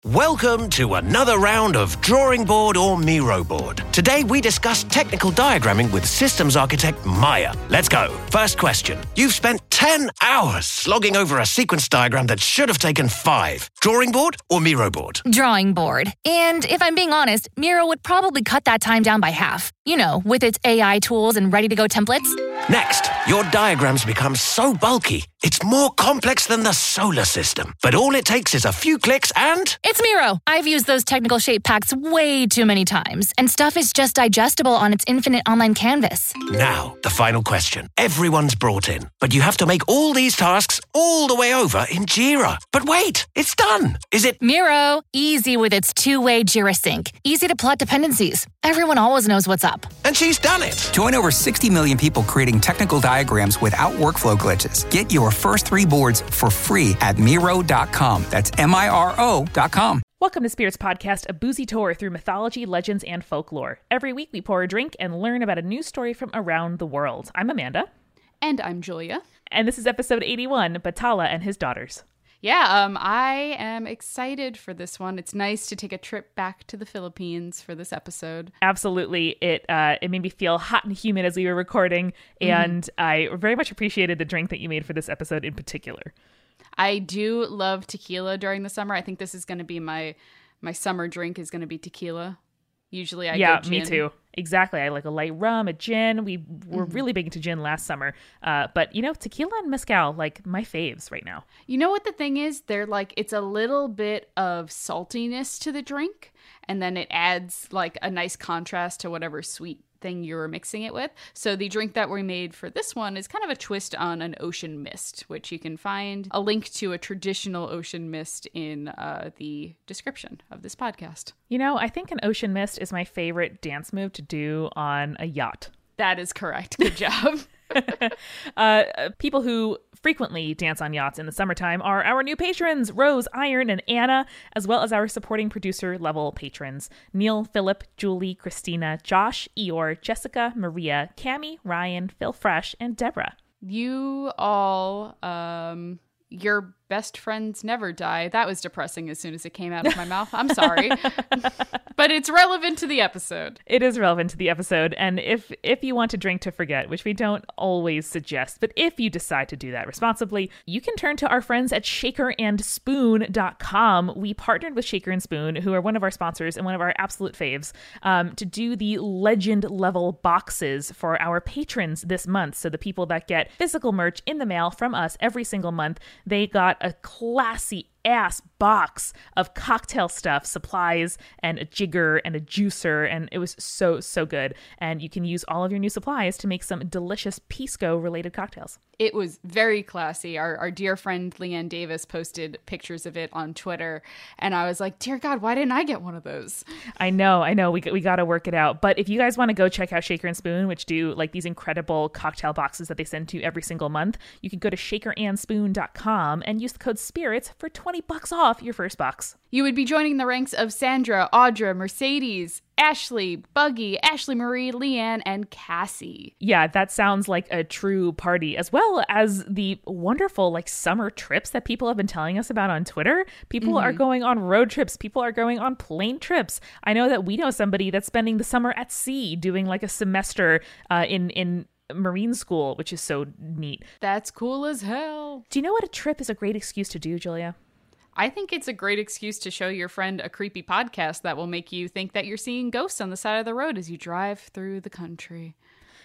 Welcome to another round of Drawing Board or Miro Board. Today we discuss technical diagramming with systems architect Maya. Let's go. First question. You've spent 10 hours slogging over a sequence diagram that should have taken 5. Drawing board or Miro board? Drawing board. And if I'm being honest, Miro would probably cut that time down by half. You know, with its AI tools and ready-to-go templates. Next, your diagrams become so bulky, it's more complex than the solar system. But all it takes is a few clicks and... It's Miro. I've used those technical shape packs way too many times, and stuff is just digestible on its infinite online canvas. Now, the final question. Everyone's brought in, but you have to make all these tasks all the way over in Jira. But wait, it's done. Is it... Miro, easy with its two-way Jira sync. Easy to plot dependencies. Everyone always knows what's up. And she's done it. Join over 60 million people creating technical diagrams without workflow glitches. Get your first 3 boards for free at Miro.com. That's Miro.com. Welcome to Spirits Podcast, a boozy tour through mythology, legends, and folklore. Every week we pour a drink and learn about a new story from around the world. I'm Amanda. And I'm Julia. And this is episode 81, Batala and His Daughters. Yeah, I am excited for this one. It's nice to take a trip back to the Philippines for this episode. Absolutely. It made me feel hot and humid as we were recording, and I very much appreciated the drink that you made for this episode in particular. I do love tequila during the summer. I think this is going to be my summer drink is going to be tequila. Usually I go gin. Me too. Exactly. I like a light rum, a gin. We were really big into gin last summer. But, you know, tequila and mezcal, like my faves right now. You know what the thing is? They're like, it's a little bit of saltiness to the drink. And then it adds like a nice contrast to whatever sweet thing you're mixing it with. So the drink that we made for this one is kind of a twist on an ocean mist, which you can find a link to a traditional ocean mist in the description of this podcast. You know, I think an ocean mist is my favorite dance move to do on a yacht. That is correct. Good job. People who frequently dance on yachts in the summertime are our new patrons, Rose, Iron, and Anna, as well as our supporting producer level patrons, Neil, Philip, Julie, Christina, Josh, Eeyore, Jessica, Maria, Cami, Ryan, Phil Fresh, and Deborah. You all, your best friends never die. That was depressing as soon as it came out of my mouth. I'm sorry. But it's relevant to the episode. It is relevant to the episode. And if you want to drink to forget, which we don't always suggest, but if you decide to do that responsibly, you can turn to our friends at shakerandspoon.com. We partnered with Shaker and Spoon, who are one of our sponsors and one of our absolute faves, to do the legend level boxes for our patrons this month. So the people that get physical merch in the mail from us every single month, they got a classy ass box of cocktail stuff, supplies, and a jigger and a juicer, and it was so good. And you can use all of your new supplies to make some delicious Pisco related cocktails. It was very classy. Our dear friend Leanne Davis posted pictures of it on Twitter, and I was like, dear God, why didn't I get one of those? I know. We got to work it out. But if you guys want to go check out Shaker and Spoon, which do like these incredible cocktail boxes that they send to you every single month, you can go to shakerandspoon.com and use the code SPIRITS for $20 off your first box. You would be joining the ranks of Sandra, Audra, Mercedes, Ashley, Buggy, Ashley Marie, Leanne, and Cassie. Yeah, that sounds like a true party, as well as the wonderful like summer trips that people have been telling us about on Twitter. People are going on road trips. People are going on plane trips. I know that we know somebody that's spending the summer at sea doing like a semester in marine school, which is so neat. That's cool as hell. Do you know what a trip is a great excuse to do, Julia? I think it's a great excuse to show your friend a creepy podcast that will make you think that you're seeing ghosts on the side of the road as you drive through the country.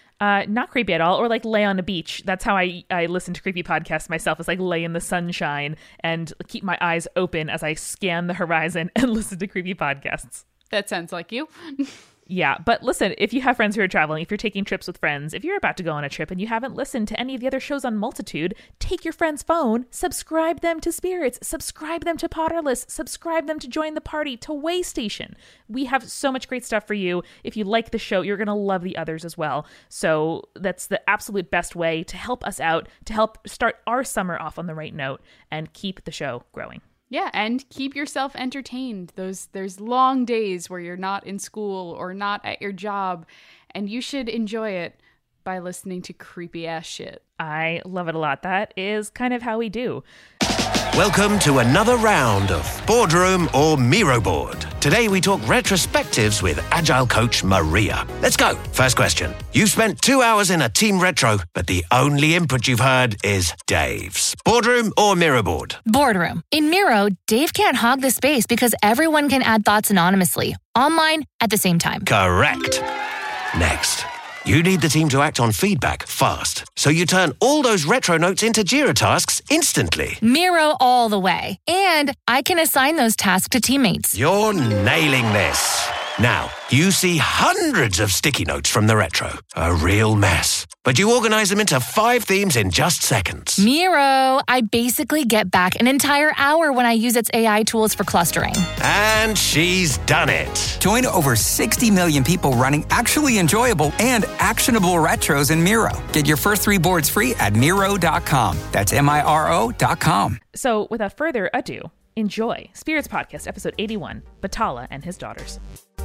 Not creepy at all, or like lay on a beach. That's how I listen to creepy podcasts myself, is like lay in the sunshine and keep my eyes open as I scan the horizon and listen to creepy podcasts. That sounds like you. Yeah, but listen, if you have friends who are traveling, if you're taking trips with friends, if you're about to go on a trip and you haven't listened to any of the other shows on Multitude, take your friend's phone, subscribe them to Spirits, subscribe them to Potterless, subscribe them to Join the Party, to Waystation. We have so much great stuff for you. If you like the show, you're going to love the others as well. So that's the absolute best way to help us out, to help start our summer off on the right note and keep the show growing. Yeah, and keep yourself entertained. There's long days where you're not in school or not at your job, and you should enjoy it by listening to creepy ass shit. I love it a lot. That is kind of how we do. Welcome to another round of Boardroom or Miro Board. Today we talk retrospectives with Agile coach Maria. Let's go. First question. You've spent 2 hours in a team retro, but the only input you've heard is Dave's. Boardroom or Miro Board? Boardroom. In Miro, Dave can't hog the space because everyone can add thoughts anonymously, online, at the same time. Correct. Next. You need the team to act on feedback fast, so you turn all those retro notes into Jira tasks instantly. Miro all the way. And I can assign those tasks to teammates. You're nailing this. Now, you see hundreds of sticky notes from the retro. A real mess. But you organize them into 5 themes in just seconds. Miro, I basically get back an entire hour when I use its AI tools for clustering. And she's done it. Join over 60 million people running actually enjoyable and actionable retros in Miro. Get your first 3 boards free at Miro.com. That's Miro.com. So without further ado, enjoy Spirits Podcast, episode 81, Batala and His Daughters.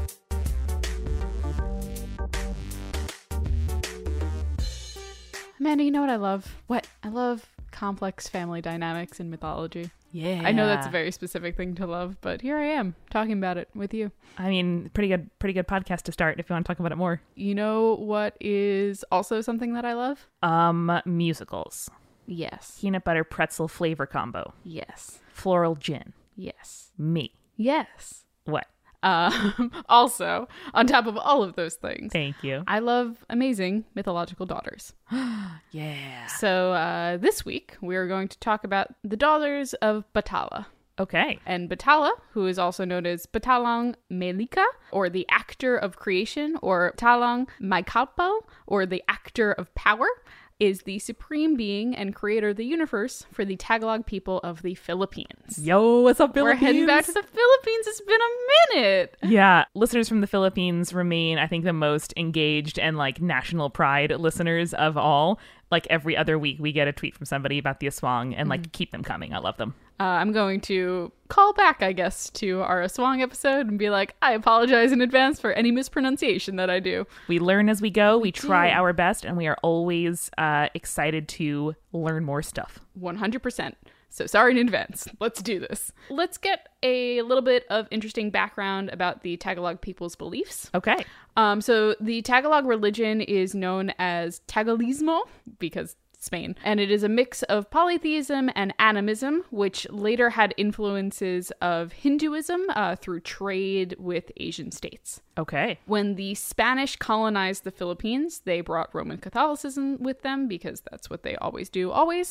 Amanda, you know what I love? What? I love complex family dynamics in mythology. Yeah. I know that's a very specific thing to love, but here I am talking about it with you. I mean, pretty good podcast to start if you want to talk about it more. You know what is also something that I love? Musicals. Yes. Peanut butter pretzel flavor combo. Yes. Floral gin. Yes. Me. Yes. What? Also, on top of all of those things, Thank you. I love amazing mythological daughters. Yeah. So this week, we're going to talk about the daughters of Batala. Okay. And Batala, who is also known as Batalang Melika, or the actor of creation, or Batalang Maikalpo, or the actor of power, is the supreme being and creator of the universe for the Tagalog people of the Philippines. Yo, what's up, Philippines? We're heading back to the Philippines. It's been a minute. Yeah, listeners from the Philippines remain, I think, the most engaged and like national pride listeners of all. Like every other week, we get a tweet from somebody about the Aswang and like keep them coming. I love them. I'm going to call back, I guess, to our Aswang episode and be like, I apologize in advance for any mispronunciation that I do. We learn as we go. We try our best, and we are always excited to learn more stuff. 100%. So sorry in advance. Let's do this. Let's get a little bit of interesting background about the Tagalog people's beliefs. Okay. So the Tagalog religion is known as Tagalismo because Spain, and it is a mix of polytheism and animism, which later had influences of Hinduism through trade with Asian states. Okay. When the Spanish colonized the Philippines, they brought Roman Catholicism with them because that's what they always do,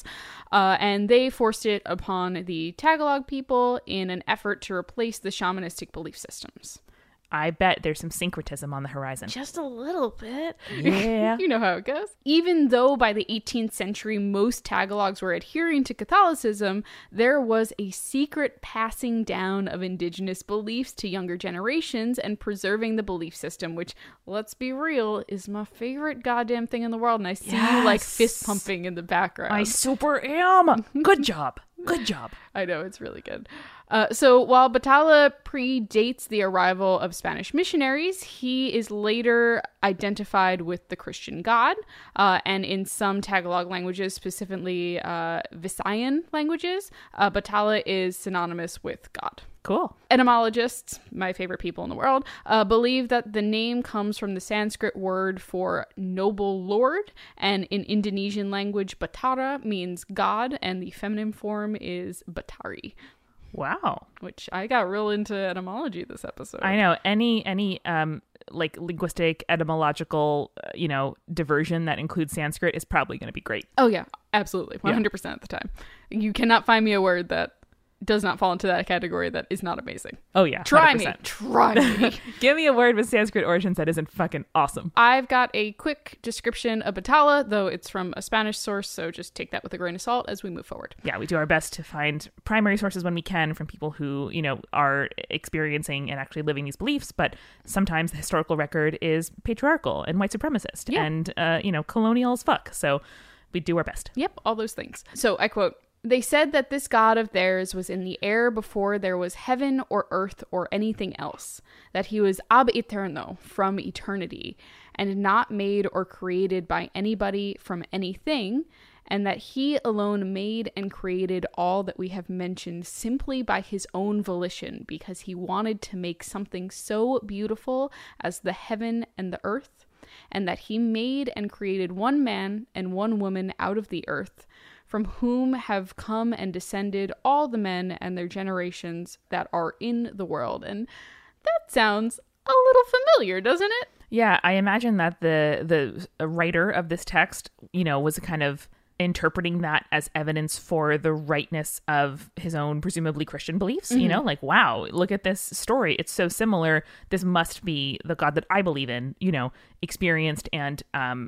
and they forced it upon the Tagalog people in an effort to replace the shamanistic belief systems. I bet there's some syncretism on the horizon. Just a little bit. Yeah. You know how it goes. Even though by the 18th century, most Tagalogs were adhering to Catholicism, there was a secret passing down of indigenous beliefs to younger generations and preserving the belief system, which, let's be real, is my favorite goddamn thing in the world. And I see you like fist pumping in the background. I super am. Good job. Good job. I know, it's really good. So while Batala predates the arrival of Spanish missionaries, he is later identified with the Christian God, and in some Tagalog languages, specifically Visayan languages, Batala is synonymous with God. Cool. Etymologists, my favorite people in the world, believe that the name comes from the Sanskrit word for noble lord, and in Indonesian language, Batara means God, and the feminine form is Batari. Wow. Which I got real into etymology this episode. I know. Any like linguistic, etymological, diversion that includes Sanskrit is probably going to be great. Oh, yeah. Absolutely. 100% at the time. You cannot find me a word that does not fall into that category that is not amazing. Oh, yeah. 100%. Try me. Give me a word with Sanskrit origins that isn't fucking awesome. I've got a quick description of Batala, though it's from a Spanish source, so just take that with a grain of salt as we move forward. Yeah, we do our best to find primary sources when we can from people who, are experiencing and actually living these beliefs, but sometimes the historical record is patriarchal and white supremacist and, colonial as fuck. So we do our best. Yep, all those things. So I quote, "They said that this god of theirs was in the air before there was heaven or earth or anything else, that he was ab eterno, from eternity, and not made or created by anybody from anything, and that he alone made and created all that we have mentioned simply by his own volition, because he wanted to make something so beautiful as the heaven and the earth, and that he made and created one man and one woman out of the earth, from whom have come and descended all the men and their generations that are in the world. And that sounds a little familiar, doesn't it? Yeah, I imagine that the writer of this text, was kind of interpreting that as evidence for the rightness of his own presumably Christian beliefs. Like, wow, look at this story. It's so similar. This must be the God that I believe in, experienced and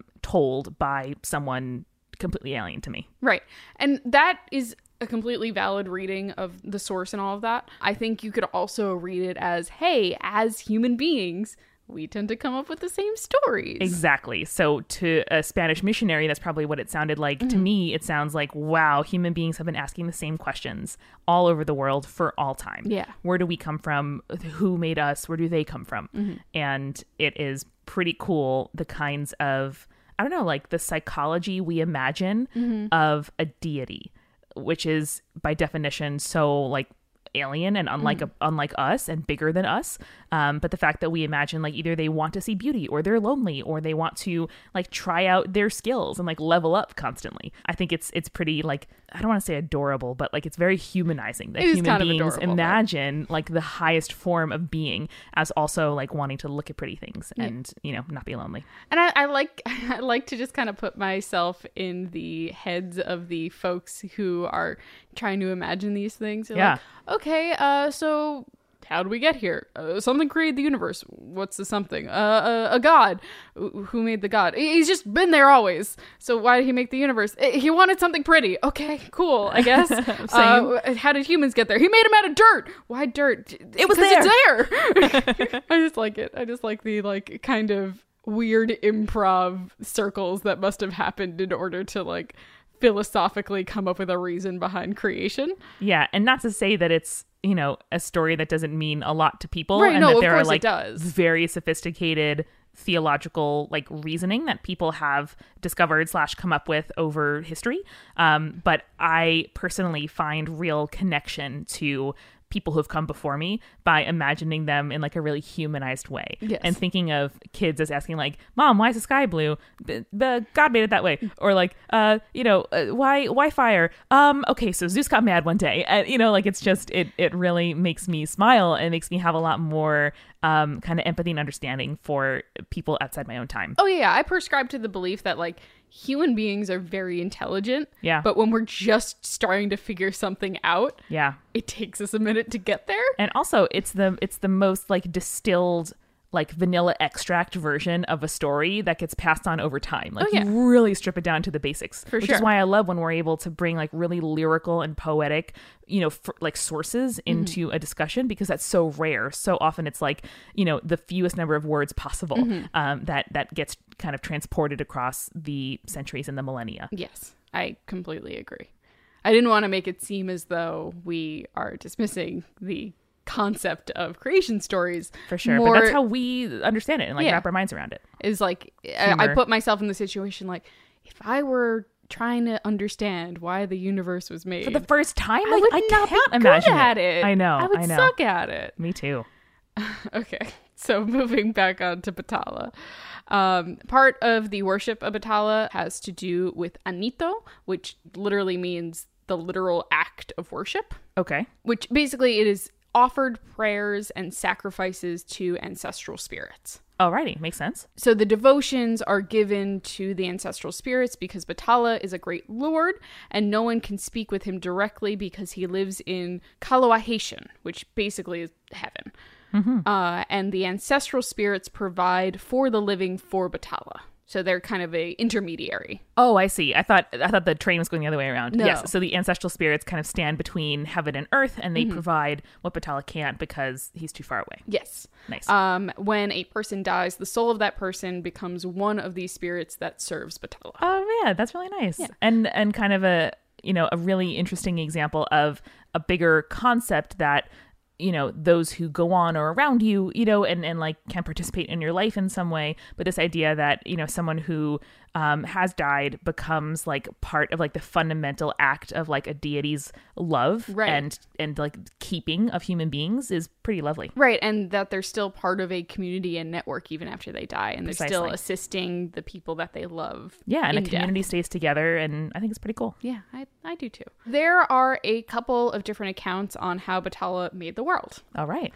told by someone completely alien to me. Right. And that is a completely valid reading of the source and all of that. I think you could also read it as, hey, as human beings, we tend to come up with the same stories. Exactly. So to a Spanish missionary, that's probably what it sounded like. To me, it sounds like, wow, human beings have been asking the same questions all over the world for all time. Yeah. Where do we come from? Who made us? Where do they come from? And it is pretty cool, the kinds of, I don't know, like the psychology we imagine of a deity, which is by definition so like alien and unlike us and bigger than us. But the fact that we imagine like either they want to see beauty or they're lonely or they want to like try out their skills and like level up constantly. I think it's pretty like, I don't want to say adorable, but like it's very humanizing that human beings imagine like the highest form of being as also like wanting to look at pretty things and, not be lonely. And I like to just kind of put myself in the heads of the folks who are trying to imagine these things. They're like, okay, so how do we get here? Something created the universe. What's the something? A god. Who made the god? He's just been there always. So why did he make the universe? He wanted something pretty. Okay, cool, I guess. How did humans get there? He made them out of dirt. Why dirt? It was there. It's there. I just like it. I just like the like kind of weird improv circles that must have happened in order to like philosophically come up with a reason behind creation. Yeah, and not to say that it's, a story that doesn't mean a lot to people. Right, and no, that of there course are like it does. very sophisticated theological like reasoning that people have discovered / come up with over history. But I personally find real connection to people who've come before me by imagining them in like a really humanized way. Yes. And thinking of kids as asking like, Mom, why is the sky blue? The God made it that way. Or like, why fire? Okay, so Zeus got mad one day. Like it's just, it really makes me smile and makes me have a lot more kind of empathy and understanding for people outside my own time. Oh yeah, I prescribe to the belief that like human beings are very intelligent. Yeah. But when we're just starting to figure something out, it takes us a minute to get there. And also it's the most like distilled like vanilla extract version of a story that gets passed on over time. Like you really strip it down to the basics, which is why I love when we're able to bring like really lyrical and poetic, like sources into a discussion, because that's so rare. So often it's like, the fewest number of words possible that gets kind of transported across the centuries and the millennia. Yes, I completely agree. I didn't want to make it seem as though we are dismissing the concept of creation stories. For sure. But that's how we understand it and like wrap our minds around it. Is like, I put myself in the situation like, if I were trying to understand why the universe was made for the first time, I would not can't be imagine good at it. I know. I would suck at it. Me too. Okay. So moving back on to Bathala. Part of the worship of Bathala has to do with Anito, which literally means the literal act of worship. Okay. Which basically it is offered prayers and sacrifices to ancestral spirits. Alrighty, makes sense. So the devotions are given to the ancestral spirits because Bathala is a great lord and no one can speak with him directly because he lives in Kaloahation, which basically is heaven. And the ancestral spirits provide for the living for Bathala. So they're kind of a intermediary. Oh, I see. I thought the train was going the other way around. No. Yes. So the ancestral spirits kind of stand between heaven and earth, and they provide what Bathala can't because he's too far away. Yes. Nice. When a person dies, the soul of that person becomes one of these spirits that serves Bathala. Oh, yeah, that's really nice. Yeah. And kind of a really interesting example of a bigger concept that those who go on or around you, and like can participate in your life in some way. But this idea that, someone who has died becomes like part of like the fundamental act of like a deity's love, right, and like keeping of human beings is pretty lovely. Right. And that they're still part of a community and network even after they die. And they're still assisting the people that they love. Yeah. And a community stays together. And I think it's pretty cool. Yeah, I do too. There are a couple of different accounts on how Bathala made the world. All right.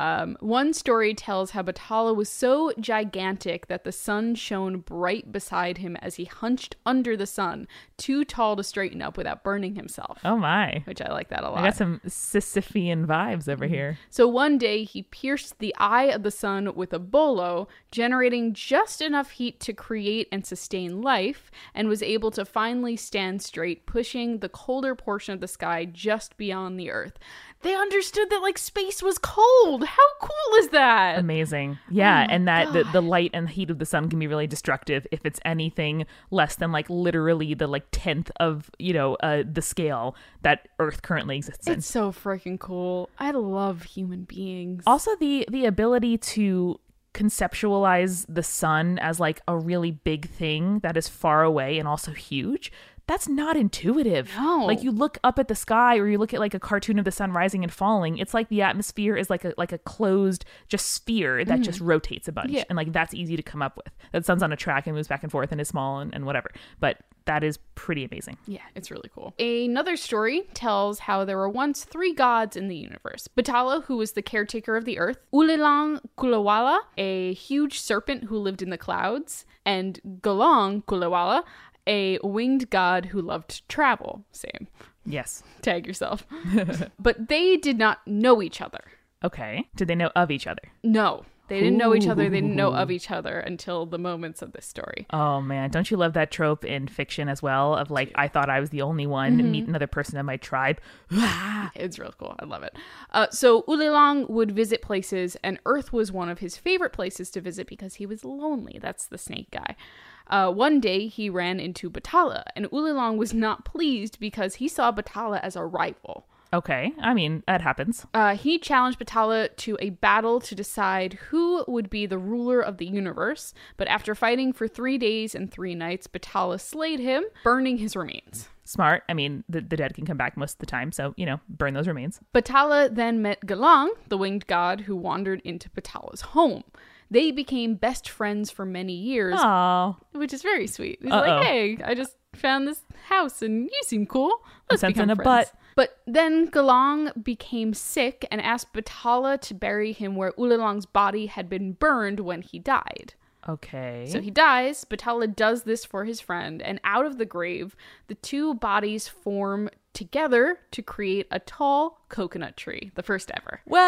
One story tells how Bathala was so gigantic that the sun shone bright beside him as he hunched under the sun, too tall to straighten up without burning himself. Oh my. Which I like that a lot. I got some Sisyphean vibes over here. So one day he pierced the eye of the sun with a bolo, generating just enough heat to create and sustain life, and was able to finally stand straight, pushing the colder portion of the sky just beyond the earth. They understood that like space was cold. How cool is that? Amazing. Yeah. And that the light and the heat of the sun can be really destructive if it's anything less than like literally the like 10th of, the scale that Earth currently exists in. It's so freaking cool. I love human beings. Also the ability to conceptualize the sun as like a really big thing that is far away and also huge. That's not intuitive. No. Like you look up at the sky or you look at like a cartoon of the sun rising and falling. It's like the atmosphere is like a closed just sphere that just rotates a bunch. Yeah. And like that's easy to come up with. The sun's on a track and moves back and forth and is small and whatever. But that is pretty amazing. Yeah, it's really cool. Another story tells how there were once 3 gods in the universe. Bathala, who was the caretaker of the earth, Ulilang Kulawala, a huge serpent who lived in the clouds, and Galang Kulawala, a winged god who loved to travel. Same. Yes. Tag yourself. But they did not know each other. Okay. Did they know of each other? No. They didn't know each other. They didn't know of each other until the moments of this story. Oh, man. Don't you love that trope in fiction as well? Of like, I thought I was the only one. Meet another person in my tribe. It's real cool. I love it. So Ulilang would visit places, and Earth was one of his favorite places to visit because he was lonely. That's the snake guy. One day, he ran into Bathala, and Ulilang was not pleased because he saw Bathala as a rival. Okay. I mean, that happens. He challenged Bathala to a battle to decide who would be the ruler of the universe, but after fighting for 3 days and 3 nights, Bathala slayed him, burning his remains. Smart. I mean, the dead can come back most of the time, so, burn those remains. Bathala then met Galang, the winged god who wandered into Batala's home. They became best friends for many years, Aww. which is very sweet. He's like, hey, I just found this house and you seem cool. Let's become friends. Butt. But then Galang became sick and asked Bathala to bury him where Ulilang's body had been burned when he died. Okay. So he dies. Bathala does this for his friend, and out of the grave, the 2 bodies form together to create a tall coconut tree, the first ever. Whoa!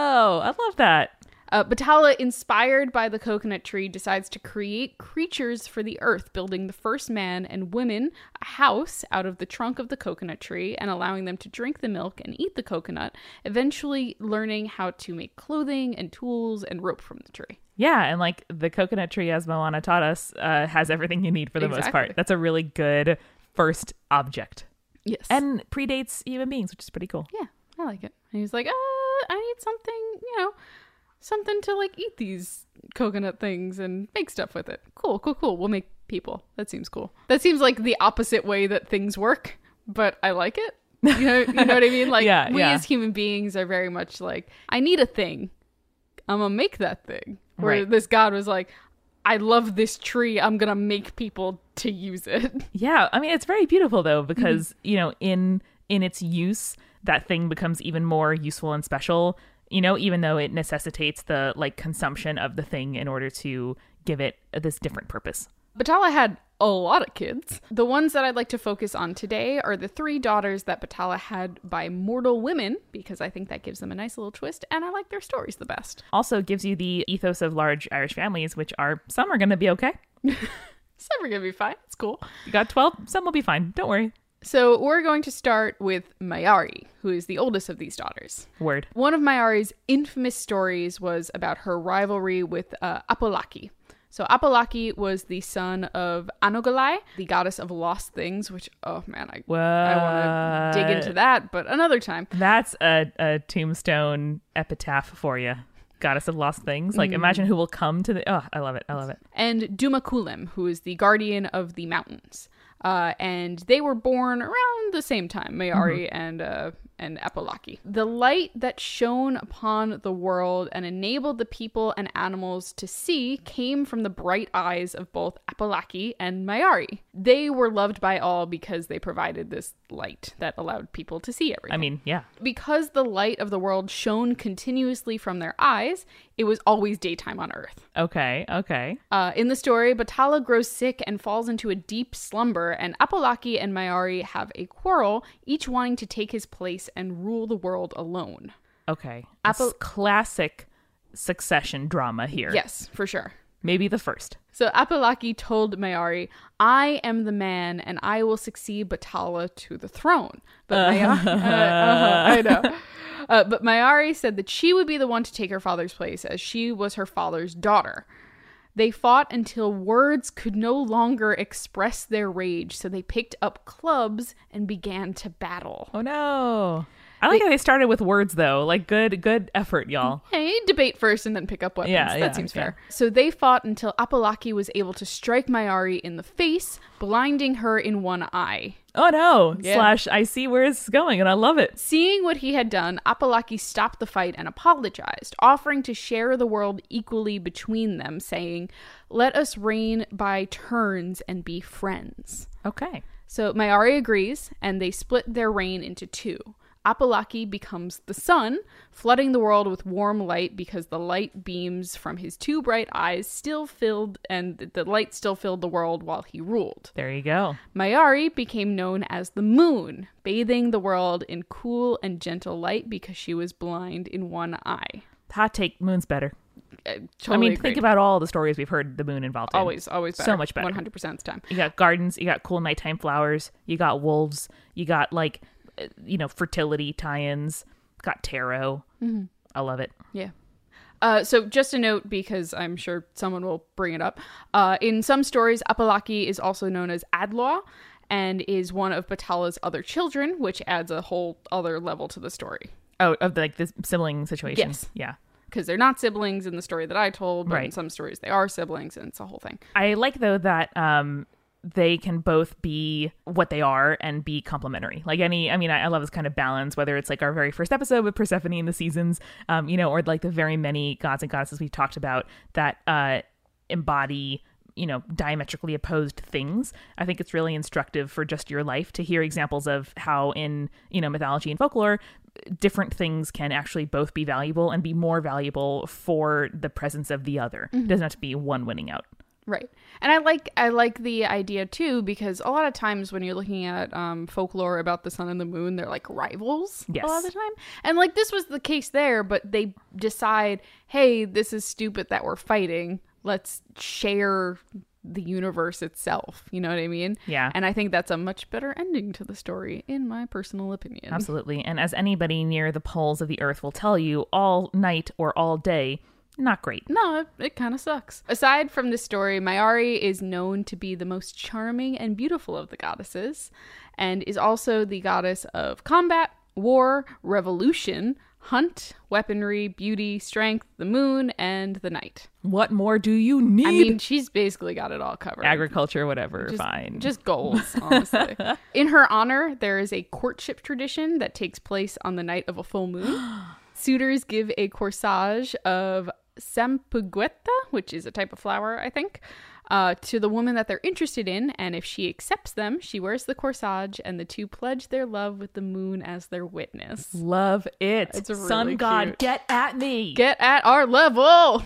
I love that. Bathala, inspired by the coconut tree, decides to create creatures for the earth, building the first man and women a house out of the trunk of the coconut tree and allowing them to drink the milk and eat the coconut, eventually learning how to make clothing and tools and rope from the tree. Yeah, and like the coconut tree, as Moana taught us, has everything you need for the most part. That's a really good first object. Yes. And predates human beings, which is pretty cool. Yeah, I like it. And he was like, I need something, something to like eat these coconut things and make stuff with it. Cool. We'll make people. That seems cool. That seems like the opposite way that things work, but I like it. You know what I mean? Like we as human beings are very much like, I need a thing. I'm gonna make that thing. Where this god was like, I love this tree. I'm gonna make people to use it. Yeah, I mean it's very beautiful though because in its use, that thing becomes even more useful and special. Even though it necessitates the like consumption of the thing in order to give it this different purpose. Bathala had a lot of kids. The ones that I'd like to focus on today are the 3 daughters that Bathala had by mortal women, because I think that gives them a nice little twist, and I like their stories the best. Also gives you the ethos of large Irish families, which are, some are going to be okay. Some are going to be fine. It's cool. You got 12, some will be fine. Don't worry. So we're going to start with Mayari, who is the oldest of these daughters. Word. One of Mayari's infamous stories was about her rivalry with Apolaki, So Apalaki was the son of Anogalai, the goddess of lost things, which, oh man, I want to dig into that, but another time. That's a tombstone epitaph for you. Goddess of lost things. Like, imagine who will come to the... Oh, I love it. I love it. And Dumakulim, who is the guardian of the mountains. And they were born around the same time, Mayari and Apalaki. The light that shone upon the world and enabled the people and animals to see came from the bright eyes of both Apalaki and Mayari. They were loved by all because they provided this light that allowed people to see everything. I mean, yeah. Because the light of the world shone continuously from their eyes, it was always daytime on Earth. Okay. In the story, Batala grows sick and falls into a deep slumber, and Apalaki and Mayari have a quarrel, each wanting to take his place and rule the world alone. Okay. Classic succession drama here. Yes, for sure. Maybe the first. So Apalaki told Mayari, "I am the man, and I will succeed Batala to the throne." But I know. But Mayari said that she would be the one to take her father's place, as she was her father's daughter. They fought until words could no longer express their rage, so they picked up clubs and began to battle. Oh no. I like how they started with words, though. Like, good effort, y'all. Hey, debate first and then pick up weapons. Yeah, that seems fair. So they fought until Apalaki was able to strike Mayari in the face, blinding her in one eye. Oh no. Yeah. / I see where it's going, and I love it. Seeing what he had done, Apalaki stopped the fight and apologized, offering to share the world equally between them, saying, "Let us reign by turns and be friends." Okay. So Mayari agrees, and they split their reign into two. Apalaki becomes the sun, flooding the world with warm light because the light beams from his two bright eyes still filled, and the light still filled the world while he ruled. There you go. Mayari became known as the moon, bathing the world in cool and gentle light because she was blind in one eye. Hot take, moon's better. Totally I mean, agreed. think about all the stories we've heard the moon involved in. Always better. So much better. 100% of the time. You got gardens, you got cool nighttime flowers, you got wolves, you got, like, fertility tie-ins, got tarot. Mm-hmm. I love it. Yeah. So just a note, because I'm sure someone will bring it up. In some stories, Apalaki is also known as Adlaw and is one of Batala's other children, which adds a whole other level to the story. Oh, of the sibling situation. Yes. Yeah. Because they're not siblings in the story that I told, but Right. in some stories they are siblings, and it's a whole thing. I like, though, that they can both be what they are and be complementary. Like I love this kind of balance, whether it's like our very first episode with Persephone in the seasons, or like the very many gods and goddesses we've talked about that embody, diametrically opposed things. I think it's really instructive for just your life to hear examples of how in, mythology and folklore, different things can actually both be valuable and be more valuable for the presence of the other. Mm-hmm. It doesn't have to be one winning out. Right. And I like the idea too, because a lot of times when you're looking at folklore about the sun and the moon, they're like rivals. Yes. A lot of the time. And like this was the case there, but they decide, hey, this is stupid that we're fighting. Let's share the universe itself. You know what I mean? Yeah. And I think that's a much better ending to the story, in my personal opinion. Absolutely. And as anybody near the poles of the earth will tell you, all night or all day, not great. No, it kind of sucks. Aside from this story, Mayari is known to be the most charming and beautiful of the goddesses, and is also the goddess of combat, war, revolution, hunt, weaponry, beauty, strength, the moon, and the night. What more do you need? I mean, she's basically got it all covered. Agriculture, whatever, fine. Just goals, honestly. In her honor, there is a courtship tradition that takes place on the night of a full moon. Suitors give a corsage of sampugueta, which is a type of flower, I think, to the woman that they're interested in, and if she accepts them, she wears the corsage, and the two pledge their love with the moon as their witness. Love it. It's really Sun god, cute. get at me. Get at our level!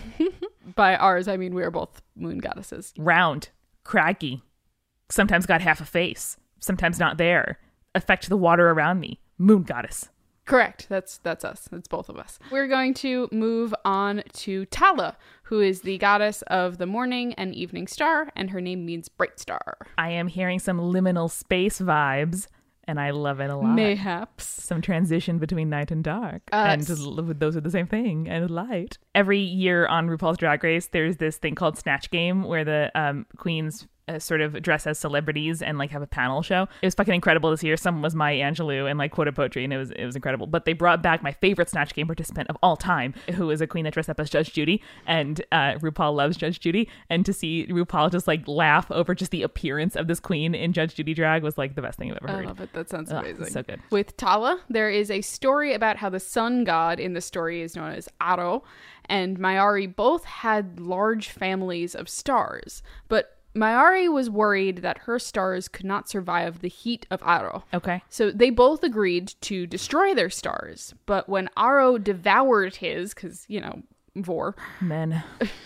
By ours, I mean we are both moon goddesses. Round, craggy, sometimes got half a face, sometimes not there. Affect the water around me. Moon goddess. Correct. That's us. That's both of us. We're going to move on to Tala, who is the goddess of the morning and evening star, and her name means bright star. I am hearing some liminal space vibes, and I love it a lot. Mayhaps. Some transition between night and dark, and those are the same thing, and light. Every year on RuPaul's Drag Race, there's this thing called Snatch Game, where the queens sort of dress as celebrities and like have a panel show. It was fucking incredible this year. Someone was Maya Angelou and like quoted poetry, and it was incredible. But they brought back my favorite Snatch Game participant of all time, who is a queen that dressed up as Judge Judy, and RuPaul loves Judge Judy, and to see RuPaul just like laugh over just the appearance of this queen in Judge Judy drag was like the best thing I've ever heard. I love it. That sounds amazing. So good. With Tala, there is a story about how the sun god in the story is known as Aro, and Mayari both had large families of stars, but Mayari was worried that her stars could not survive the heat of Aro. Okay. So they both agreed to destroy their stars. But when Aro devoured his, because, vor. Men.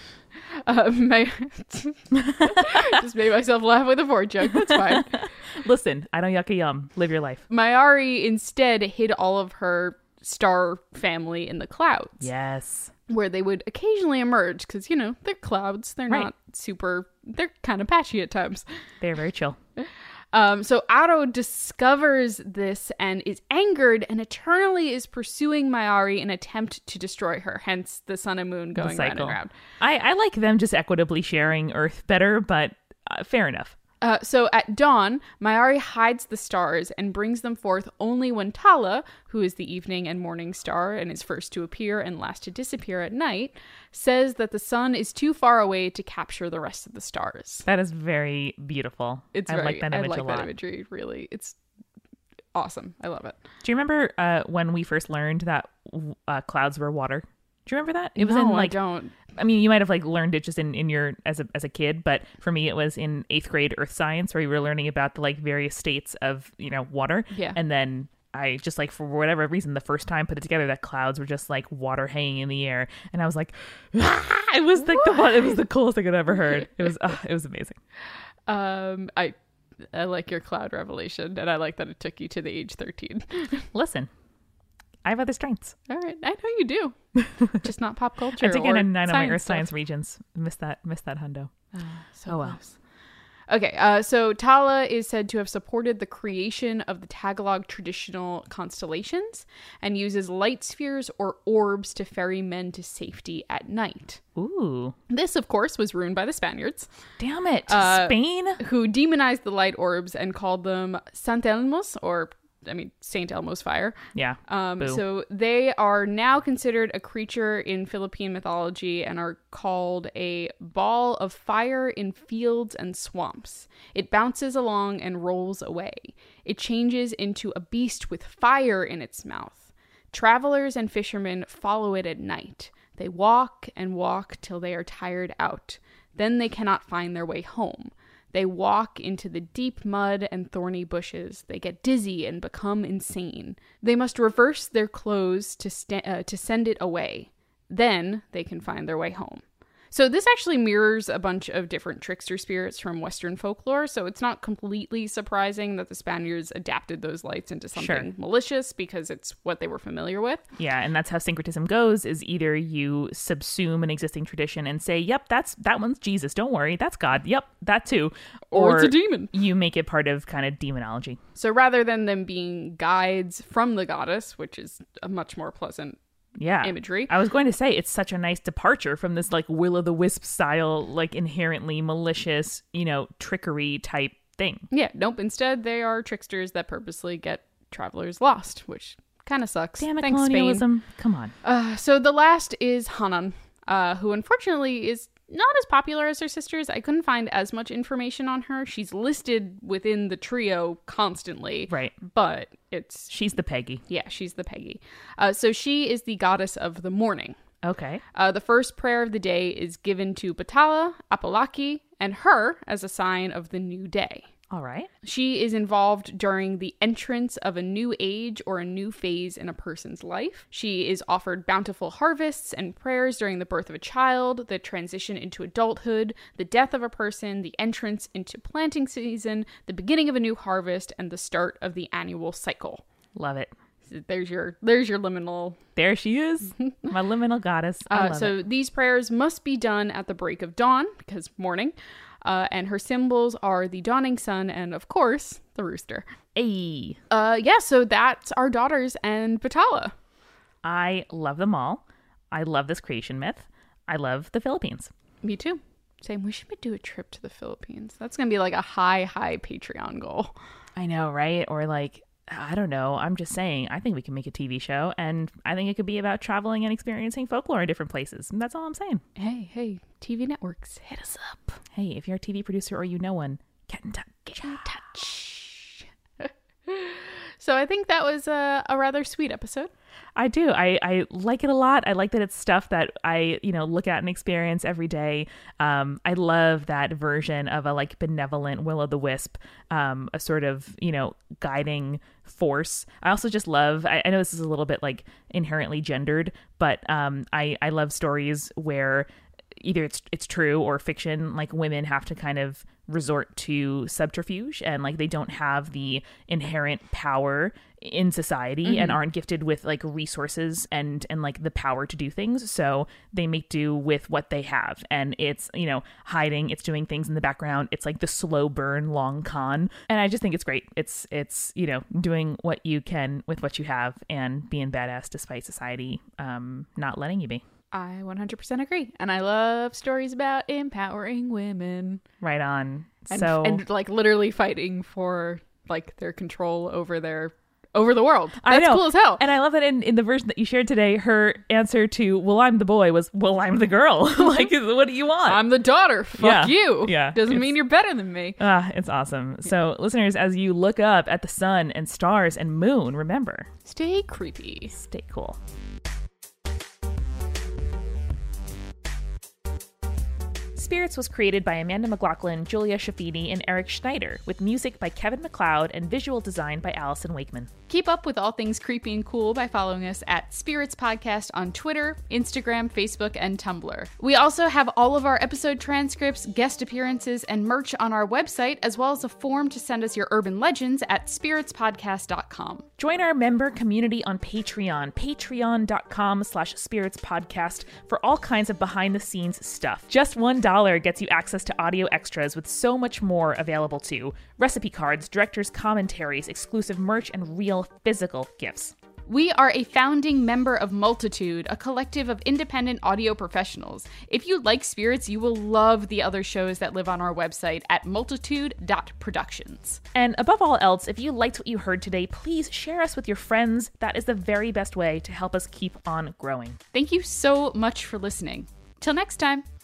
Just made myself laugh with a vor joke. That's fine. Listen, I don't yuck a yum. Live your life. Mayari instead hid all of her star family in the clouds. Yes. Where they would occasionally emerge because, they're clouds. They're not super, they're kind of patchy at times. They're very chill. So Aro discovers this and is angered and eternally is pursuing Mayari in an attempt to destroy her. Hence the sun and moon going round and round. I like them just equitably sharing Earth better, but fair enough. So at dawn, Mayari hides the stars and brings them forth only when Tala, who is the evening and morning star and is first to appear and last to disappear at night, says that the sun is too far away to capture the rest of the stars. That is very beautiful. I like that image a lot. That imagery, really. It's awesome. I love it. Do you remember when we first learned that clouds were water? Do you remember that? It was I don't. I mean, you might have like learned it just in your as a kid, but for me it was in 8th grade earth science where we were learning about the like various states of water. Yeah. And then I just like for whatever reason the first time put it together that clouds were just like water hanging in the air, and I was like, it was like it was the coolest thing I'd ever heard. It was amazing. I like your cloud revelation, and I like that it took you to the age 13. Listen. I have other strengths. All right. I know you do. Just not pop culture. I took in a 9 on my earth stuff. science regions. Missed that hundo. So close. Okay, so Tala is said to have supported the creation of the Tagalog traditional constellations and uses light spheres or orbs to ferry men to safety at night. Ooh. This, of course, was ruined by the Spaniards. Damn it. Spain? Who demonized the light orbs and called them Sant Elmos, or St. Elmo's fire. Yeah. So they are now considered a creature in Philippine mythology and are called a ball of fire in fields and swamps. It bounces along and rolls away. It changes into a beast with fire in its mouth. Travelers and fishermen follow it at night. They walk and walk till they are tired out. Then they cannot find their way home. They walk into the deep mud and thorny bushes. They get dizzy and become insane. They must reverse their clothes to send it away. Then they can find their way home. So this actually mirrors a bunch of different trickster spirits from Western folklore, so it's not completely surprising that the Spaniards adapted those lights into something malicious because it's what they were familiar with. Yeah, and that's how syncretism goes, is either you subsume an existing tradition and say, yep, that one's Jesus, don't worry, that's God, yep, that too. Or it's a demon. You make it part of kind of demonology. So rather than them being guides from the goddess, which is a much more pleasant imagery. I was going to say it's such a nice departure from this like will-o'-the-wisp style, like inherently malicious, trickery type thing. Yeah, nope. Instead, they are tricksters that purposely get travelers lost, which kind of sucks. Damn it, Thanks, colonialism. Spain. Come on. So the last is Hanan, who unfortunately is not as popular as her sisters. I couldn't find as much information on her. She's listed within the trio constantly. Right. But she's the Peggy. Yeah, she's the Peggy. So she is the goddess of the morning. Okay. The first prayer of the day is given to Batala, Apalaki, and her as a sign of the new day. All right. She is involved during the entrance of a new age or a new phase in a person's life. She is offered bountiful harvests and prayers during the birth of a child, the transition into adulthood, the death of a person, the entrance into planting season, the beginning of a new harvest, and the start of the annual cycle. Love it. There's your liminal. There she is, my liminal goddess. I love it. These prayers must be done at the break of dawn, because morning. And her symbols are the dawning sun and, of course, the rooster. Hey. So that's our daughters and Batala. I love them all. I love this creation myth. I love the Philippines. Me too. Same. We should do a trip to the Philippines. That's going to be like a high Patreon goal. I know, right? Or like, I don't know. I'm just saying, I think we can make a TV show, and I think it could be about traveling and experiencing folklore in different places. And that's all I'm saying. Hey, TV networks, hit us up. Hey, if you're a TV producer or you know one, get in touch. Get in touch. So I think that was a rather sweet episode. I do. I like it a lot. I like that it's stuff that I, look at and experience every day. I love that version of a like benevolent will-o'-the-wisp, a sort of, guiding force. I also just love, I know this is a little bit like inherently gendered, but I love stories where either it's true or fiction, like women have to kind of resort to subterfuge and like they don't have the inherent power in society and aren't gifted with like resources and like the power to do things, so they make do with what they have. And it's hiding, it's doing things in the background, it's like the slow burn long con, and I just think it's great. It's doing what you can with what you have and being badass despite society not letting you be. I 100% agree. And I love stories about empowering women. Right on. And like literally fighting for like their control over the world. That's I know. Cool as hell. And I love that in the version that you shared today, her answer to, well, I'm the boy was, well, I'm the girl. Like, what do you want? I'm the daughter. Fuck you. Yeah. Doesn't mean you're better than me. It's awesome. So listeners, as you look up at the sun and stars and moon, remember, stay creepy. Stay cool. Spirits was created by Amanda McLaughlin, Julia Shafini, and Eric Schneider, with music by Kevin MacLeod and visual design by Allison Wakeman. Keep up with all things creepy and cool by following us at Spirits Podcast on Twitter, Instagram, Facebook, and Tumblr. We also have all of our episode transcripts, guest appearances, and merch on our website, as well as a form to send us your urban legends at spiritspodcast.com. Join our member community on Patreon, patreon.com/spiritspodcast, for all kinds of behind-the-scenes stuff. Just $1 gets you access to audio extras with so much more available too. Recipe cards, director's commentaries, exclusive merch, and real physical gifts. We are a founding member of Multitude, a collective of independent audio professionals. If you like Spirits, you will love the other shows that live on our website at multitude.productions. And above all else, if you liked what you heard today, please share us with your friends. That is the very best way to help us keep on growing. Thank you so much for listening. Till next time.